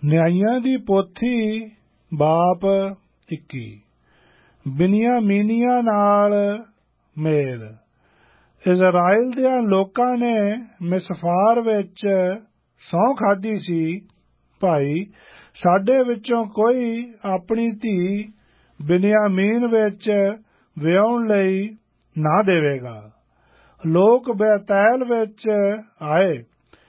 ਨਿਆਂਇਆਂ ਦੀ ਪੋਥੀ ਬਾਪ 21। ਬਿਨਯਾਮੀਨੀਆਂ ਨਾਲ ਮੇਲ। ਇਜ਼ਰਾਈਲ ਦਿਆਂ ਲੋਕਾਂ ਨੇ ਮਿਸਫਾਰ ਵਿੱਚ ਸਹੁੰ ਖਾਧੀ ਸੀ, ਭਾਈ ਸਾਡੇ ਵਿੱਚੋਂ ਕੋਈ ਆਪਣੀ ਧੀ ਬਿਨਯਾਮੀਨ ਵਿੱਚ ਵਿਆਹੁਣ ਲਈ ਨਾ ਦੇਵੇਗਾ। ਲੋਕ ਬੈਤੈਲ ਵਿੱਚ ਆਏ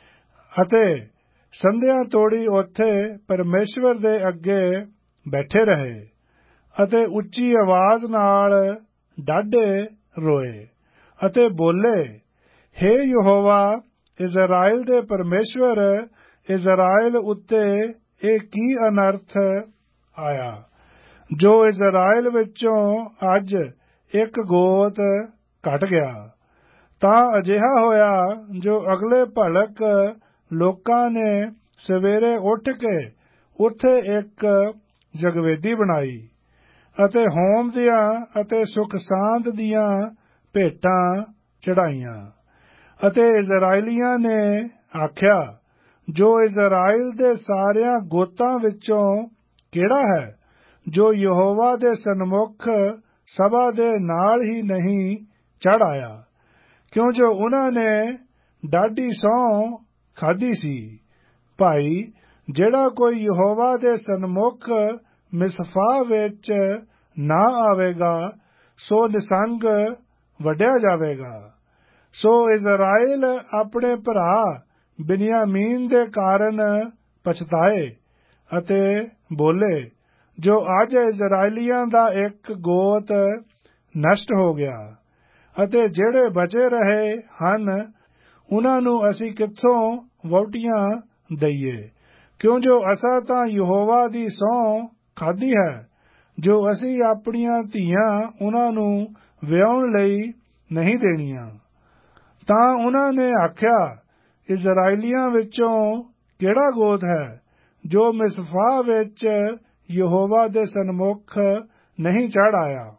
ਅਤੇ ਸੰਧਿਆ ਤੋੜੀ ਉੱਥੇ ਪਰਮੇਸ਼ਵਰ ਦੇ ਅੱਗੇ ਬੈਠੇ ਰਹੇ ਅਤੇ ਉੱਚੀ ਆਵਾਜ਼ ਨਾਲ ਡਾਢੇ ਰੋਏ ਅਤੇ ਬੋਲੇ, ਹੇ ਯਹੋਵਾ ਇਜ਼ਰਾਈਲ ਦੇ ਪਰਮੇਸ਼ਵਰ, ਇਜ਼ਰਾਈਲ ਉੱਤੇ ਇਹ ਕੀ ਅਨਰਥ ਆਇਆ ਜੋ ਇਜ਼ਰਾਈਲ ਵਿੱਚੋਂ ਅੱਜ ਇੱਕ ਗੋਤ ਘਟ ਗਿਆ। ਤਾਂ ਅਜਿਹਾ ਹੋਇਆ ਜੋ ਅਗਲੇ ਭਲਕ ਲੋਕਾਂ ਨੇ ਸਵੇਰੇ ਉੱਠ ਕੇ ਉੱਥੇ ਇੱਕ ਜਗਵੇਦੀ ਬਣਾਈ ਅਤੇ ਹੋਮ ਦੀਆਂ ਅਤੇ ਸੁਖ ਸਾਂਦ ਦੀਆਂ ਭੇਟਾਂ ਚੜਾਈਆਂ। ਅਤੇ ਇਜ਼ਰਾਈਲੀਆਂ ਨੇ ਆਖਿਆ, ਜੋ ਇਜ਼ਰਾਈਲ ਦੇ ਸਾਰਿਆਂ ਗੋਤਾਂ ਵਿੱਚੋਂ ਕਿਹੜਾ ਹੈ ਜੋ ਯਹੋਵਾ ਦੇ ਸਨਮੁਖ ਸਭਾ ਦੇ ਨਾਲ ਹੀ ਨਹੀਂ ਚੜ੍ਹ ਆਇਆ, ਕਿਉਂ ਜੋ ਉਨ੍ਹਾਂ ਨੇ ਡਾਢੀ ਸਹੁੰ ਖਾਧੀ ਸੀ। ਭਾਈ ਜਿਹੜਾ ਕੋਈ ਯਹੋਵਾ ਦੇ ਸਨਮੁਖ ਮਿਸਫਾ ਵਿੱਚ ਨਾ ਆਵੇਗਾ, ਸੋ ਨਿਸੰਗ ਵੱਢਿਆ ਜਾਵੇਗਾ। ਸੋ ਇਜ਼ਰਾਈਲ ਆਪਣੇ ਭਰਾ ਬਿਨਯਾਮੀਨ ਦੇ ਕਾਰਨ ਪਛਤਾਏ ਅਤੇ ਬੋਲੇ, ਜੋ ਅੱਜ ਇਜ਼ਰਾਈਲੀਆਂ ਦਾ ਇੱਕ ਗੋਤ ਨਸ਼ਟ ਹੋ ਗਿਆ ਅਤੇ ਜਿਹੜੇ ਬਚੇ ਰਹੇ ਹਨ ਉਨ੍ਹਾਂ ਨੂੰ ਅਸੀਂ ਕਿੱਥੋਂ ਵਹੁਟੀਆਂ ਦਈਏ, ਕਿਉਂ ਜੋ ਅਸਾਂ ਤਾਂ ਯਹੋਵਾ ਦੀ ਸਹੁੰ ਖਾਧੀ ਹੈ ਜੋ ਅਸੀਂ ਆਪਣੀਆਂ ਧੀਆਂ ਉਨ੍ਹਾਂ ਨੂੰ ਵਿਆਹੁਣ ਲਈ ਨਹੀਂ ਦੇਣੀਆਂ। ਤਾਂ ਉਨ੍ਹਾਂ ਨੇ ਆਖਿਆ, ਇਜ਼ਰਾਈਲੀਆਂ ਵਿੱਚੋਂ ਕਿਹੜਾ ਗੋਤ ਹੈ ਜੋ ਮਿਸਪਾ ਵਿੱਚ ਯਹੋਵਾ ਦੇ ਸਨਮੁਖ ਨਹੀਂ ਚੜ੍ਹ ਆਇਆ।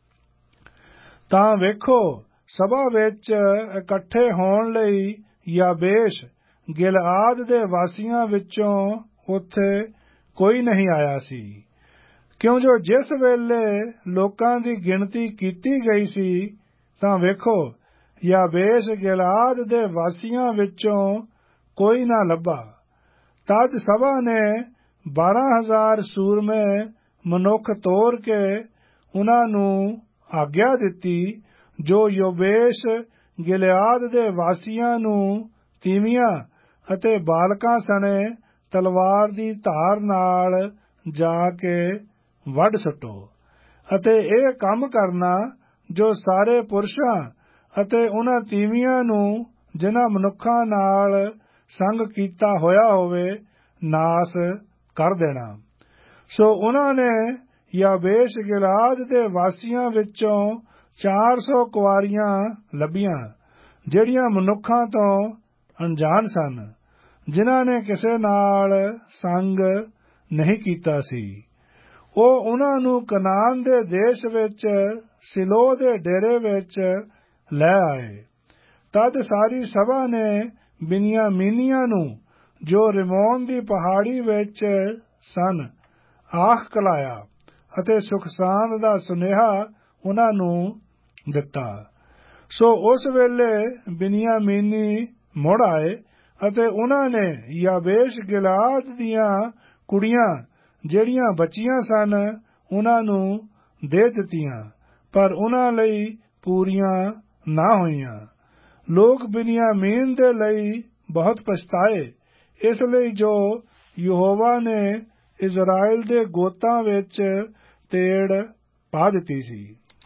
ਤਾਂ ਵੇਖੋ, ਸਭਾ ਵਿੱਚ ਇਕੱਠੇ ਹੋਣ ਲਈ ਯਾਬੇਸ਼ ਗਿਲਆਦ ਦੇ ਵਾਸੀਆਂ ਵਿੱਚੋਂ ਉੱਥੇ ਕੋਈ ਨਹੀਂ ਆਇਆ ਸੀ, ਕਿਉਂ ਜੋ ਜਿਸ ਵੇਲੇ ਲੋਕਾਂ ਦੀ ਗਿਣਤੀ ਕੀਤੀ ਗਈ ਸੀ, ਤਾਂ ਵੇਖੋ ਯਾਬੇਸ਼ ਗਿਲਆਦ ਦੇ ਵਾਸੀਆਂ ਵਿੱਚੋਂ ਕੋਈ ਨਾ ਲੱਭਾ। ਤਦ ਸਭਾ ਨੇ 12,000 ਸੂਰਮੇ ਮਨੁੱਖ ਤੋਰ ਕੇ ਉਨ੍ਹਾਂ ਨੂੰ ਆਗਿਆ ਦਿੱਤੀ, ਜੋ ਯਾਬੇਸ਼ ਗਿਲਆਦ ਦੇ ਵਾਸੀਆਂ ਨੂੰ ਤੀਵੀਆਂ ਅਤੇ ਬਾਲਕਾਂ ਸਣੇ ਤਲਵਾਰ ਦੀ ਧਾਰ ਨਾਲ ਜਾ ਕੇ ਵੱਢ ਸੁੱਟੋ ਅਤੇ ਇਹ ਕੰਮ ਕਰਨਾ ਜੋ ਸਾਰੇ ਪੁਰਸ਼ਾਂ ਅਤੇ ਉਨ੍ਹਾਂ ਤੀਵੀਆਂ ਨੂੰ ਜਿਨ੍ਹਾਂ ਮਨੁੱਖਾਂ ਨਾਲ ਸੰਗ ਕੀਤਾ ਹੋਇਆ ਹੋਵੇ ਨਾਸ ਕਰ ਦੇਣਾ। ਸੋ ਉਨ੍ਹਾਂ ਨੇ ਯਾਬੇਸ਼ ਗਿਲਆਦ ਦੇ ਵਾਸੀਆਂ ਵਿੱਚੋਂ 400 ਕੁਆਰੀਆਂ ਲੱਭੀਆਂ, ਜਿਹੜੀਆਂ ਮਨੁੱਖਾਂ ਤੋਂ ਅਣਜਾਣ ਸਨ, ਜਿਨ੍ਹਾਂ ਨੇ ਕਿਸੇ ਨਾਲ ਸੰਗ ਨਹੀਂ ਕੀਤਾ ਸੀ। ਉਹ ਉਨ੍ਹਾਂ ਨੂੰ ਕਨਾਨ ਦੇ ਦੇਸ਼ ਵਿੱਚ ਸਿਲੋਹ ਦੇ ਡੇਰੇ ਵਿੱਚ ਲੈ ਆਏ। ਤਦ ਸਾਰੀ ਸਭਾ ਨੇ ਬਿਨਯਾਮੀਨੀਆਂ ਨੂੰ ਜੋ ਰਿਮੋਨ ਦੀ ਪਹਾੜੀ ਵਿੱਚ ਸਨ ਆਖ ਕਲਾਇਆ ਅਤੇ ਸੁਖਸਾਂਦ ਦਾ ਸੁਨੇਹਾ ਉਨ੍ਹਾਂ ਨੂੰ ਦਿੱਤਾ। ਸੋ ਉਸ ਵੇਲੇ ਬਿਨਯਾਮੀਨੀ ਮੁੜ ਆਏ ਅਤੇ ਉਨ੍ਹਾਂ ਨੇ ਯਾਬੇਸ਼ ਗਿਲਆਦ ਦੀਆਂ ਕੁੜੀਆਂ ਜਿਹੜੀਆਂ ਬਚੀਆਂ ਸਨ ਉਨ੍ਹਾਂ ਨੂੰ ਦੇ ਦਿੱਤੀਆਂ, ਪਰ ਉਨ੍ਹਾਂ ਲਈ ਪੂਰੀਆਂ ਨਾ ਹੋਈਆਂ। ਲੋਕ ਬਿਨਯਾਮੀਨ ਦੇ ਲਈ ਬਹੁਤ ਪਛਤਾਏ, ਇਸ ਲਈ ਜੋ ਯਹੋਵਾ ਨੇ ਇਜ਼ਰਾਈਲ ਦੇ ਗੋਤਾਂ ਵਿੱਚ ਤੇੜ ਪਾ ਦਿੱਤੀ ਸੀ।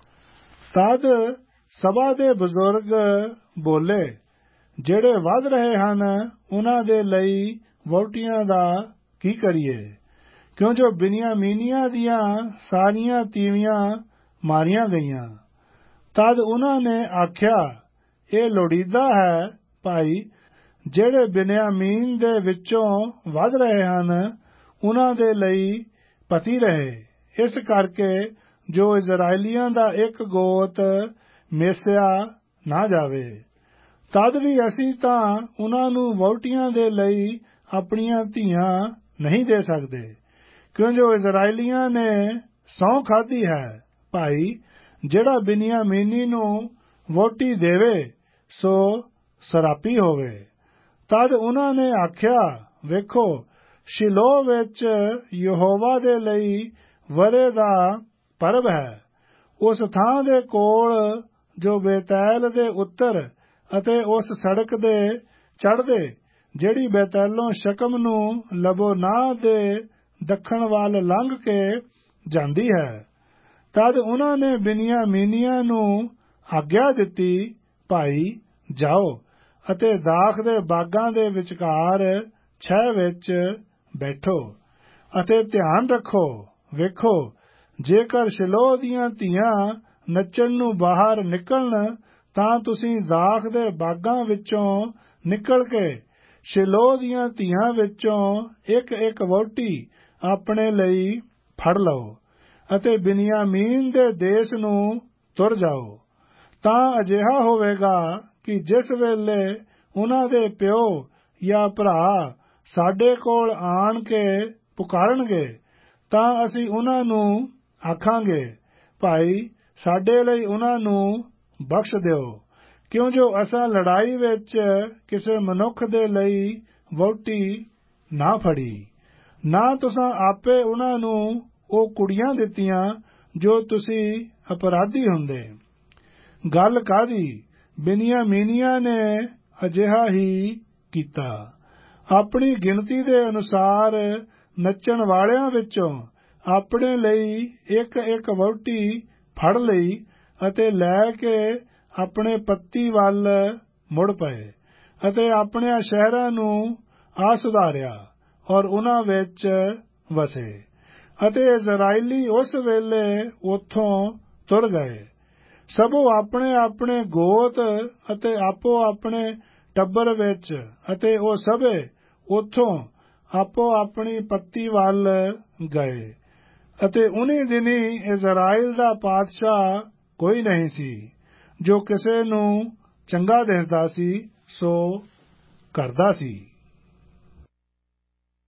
ਤਦ ਸਭਾ ਦੇ ਬਜ਼ੁਰਗ ਬੋਲੇ, ਜਿਹੜੇ ਵਧ ਰਹੇ ਹਨ ਉਨ੍ਹਾਂ ਦੇ ਲਈ ਵਹੁਟੀਆਂ ਦਾ ਕੀ ਕਰੀਏ, ਕਿਉਂ ਜੋ ਬਿਨਯਾਮੀਨੀਆਂ ਦੀਆਂ ਸਾਰੀਆਂ ਤੀਵੀਆਂ ਮਾਰੀਆਂ ਗਈਆਂ। ਤਦ ਉਨ੍ਹਾਂ ਨੇ ਆਖਿਆ, ਇਹ ਲੋੜੀਦਾ ਹੈ ਭਾਈ ਜਿਹੜੇ ਬਿਨਯਾਮੀਨ ਦੇ ਵਿੱਚੋਂ ਵਧ ਰਹੇ ਹਨ ਉਨ੍ਹਾਂ ਦੇ ਲਈ ਪਤੀ ਰਹੇ, ਇਸ ਕਰਕੇ ਜੋ ਇਜ਼ਰਾਈਲੀਆਂ ਦਾ ਇੱਕ ਗੋਤ ਮੇਸਿਆ ਨਾ ਜਾਵੇ। ਤਦ ਵੀ ਅਸੀਂ ਤਾਂ ਉਨ੍ਹਾਂ ਨੂੰ ਵਹੁਟੀਆਂ ਦੇ ਲਈ ਆਪਣੀਆਂ ਧੀਆਂ ਨਹੀਂ ਦੇ ਸਕਦੇ, ਕਿਉਂ ਜੋ ਇਜ਼ਰਾਈਲੀਆਂ ਨੇ ਸਹੁੰ ਖਾਧੀ ਹੈ, ਭਾਈ ਜਿਹੜਾ ਬਿਨਿਆਮੀਨੀ ਨੂੰ ਵਹੁਟੀ ਦੇਵੇ ਸੋ ਸਰਾਪੀ ਹੋਵੇ। ਤਦ ਉਹਨਾਂ ਨੇ ਆਖਿਆ, ਵੇਖੋ, ਸ਼ਿਲੋਹ ਵਿੱਚ ਯਹੋਵਾ ਦੇ ਲਈ ਵਰ੍ਹੇ ਦਾ ਪਰਬ ਹੈ, ਉਸ ਥਾਂ ਦੇ ਕੋਲ ਜੋ ਬੇਤੈਲ ਦੇ ਉੱਤਰ ਅਤੇ ਉਸ ਸੜਕ ਦੇ ਚੜ੍ਹਦੇ ਜਿਹੜੀ ਬੇਤੈਲੋਂ ਸ਼ਕਮ ਨੂੰ ਲਬੋਨਾਹ ਦੇ ਦੱਖਣ ਵੱਲ ਲੰਘ ਕੇ ਜਾਂਦੀ ਹੈ। ਤਦ ਉਹਨਾਂ ਨੇ ਬਿਨਿਆਮੀਨੀਆਂ ਨੂੰ ਆਗਿਆ ਦਿੱਤੀ, ਭਾਈ ਜਾਓ ਅਤੇ ਦਾਖ ਦੇ ਬਾਗਾਂ ਦੇ ਵਿਚਕਾਰ ਛਹਿ ਵਿੱਚ ਬੈਠੋ ਅਤੇ ਧਿਆਨ ਰੱਖੋ। ਵੇਖੋ, ਜੇਕਰ ਸ਼ਿਲੋਹ ਦੀਆਂ ਧੀਆਂ ਨੱਚਣ ਨੂੰ ਬਾਹਰ ਨਿਕਲਣ ਤਾਂ ਤੁਸੀਂ ਦਾਖ ਦੇ ਬਾਗਾਂ ਵਿੱਚੋਂ ਨਿਕਲ ਕੇ ਸ਼ਿਲੋਹ ਦੀਆਂ ਧੀਆਂ ਵਿੱਚੋਂ ਇੱਕ ਵਹੁਟੀ ਆਪਣੇ ਲਈ ਫੜ ਲਓ ਅਤੇ ਬਿਨਿਆਮੀਨ ਦੇ ਦੇਸ਼ ਨੂੰ ਤੁਰ ਜਾਓ। ਤਾਂ ਅਜਿਹਾ ਹੋਵੇਗਾ ਕਿ ਜਿਸ ਵੇਲੇ ਉਹਨਾਂ ਦੇ ਪਿਓ ਜਾਂ ਭਰਾ ਸਾਡੇ ਕੋਲ ਆਣ ਕੇ ਪੁਕਾਰਨਗੇ ਤਾਂ ਅਸੀਂ ਉਹਨਾਂ ਨੂੰ ਆਖਾਂਗੇ, ਭਾਈ ਸਾਡੇ ਲਈ ਉਹਨਾਂ ਨੂੰ ਬਖਸ਼ ਦਿਓ, ਕਿਉਂ ਜੋ ਅਸਾਂ ਲੜਾਈ ਵਿੱਚ ਕਿਸੇ ਮਨੁੱਖ ਦੇ ਲਈ ਵਹੁਟੀ ਨਾ ਫੜੀ, ਨਾ ਤੁਸਾਂ ਆਪੇ ਉਹਨਾਂ ਨੂੰ ਉਹ ਕੁੜੀਆਂ ਦਿੱਤੀਆਂ ਜੋ ਤੁਸੀਂ ਅਪਰਾਧੀ ਹੁੰਦੇ। ਗੱਲ ਕਾਹਦੀ? ਬਿਨਿਆਮੀਨੀਆਂ ਨੇ ਅਜਿਹਾ ਹੀ ਕੀਤਾ। ਆਪਣੀ ਗਿਣਤੀ ਦੇ ਅਨੁਸਾਰ ਨੱਚਣ ਵਾਲਿਆਂ ਵਿੱਚੋਂ ਆਪਣੇ ਲਈ ਇੱਕ ਵਹੁਟੀ ਫੜ ਲਈ ਅਤੇ ਲੈ ਕੇ ਆਪਣੇ ਪੱਤੀ ਵੱਲ ਮੁੜ ਪਏ ਅਤੇ ਆਪਣੇ ਸ਼ਹਿਰਾਂ ਨੂੰ ਆ ਸੁਧਾਰਿਆ ਔਰ ਉਹਨਾਂ ਵਿੱਚ ਵਸੇ। ਅਤੇ ਇਜ਼ਰਾਈਲੀ ਉਸ ਵੇਲੇ ਉੱਥੋਂ ਤੁਰ ਗਏ, ਸਭੋ ਆਪਣੇ ਆਪਣੇ ਗੋਤ ਅਤੇ ਆਪੋ ਆਪਣੇ ਟੱਬਰ ਵਿੱਚ, ਅਤੇ ਉਹ ਸਭੇ ਉੱਥੋਂ ਆਪੋ ਆਪਣੀ ਪੱਤੀ ਵੱਲ ਗਏ। ਅਤੇ ਉਨੀ ਦਿਨੀ ਇਜ਼ਰਾਈਲ ਦਾ ਪਾਤਸ਼ਾਹ ਕੋਈ ਨਹੀਂ ਸੀ, ਜੋ ਕਿਸੇ ਨੂੰ ਚੰਗਾ ਦਿਸਦਾ ਸੀ ਸੋ ਕਰਦਾ ਸੀ।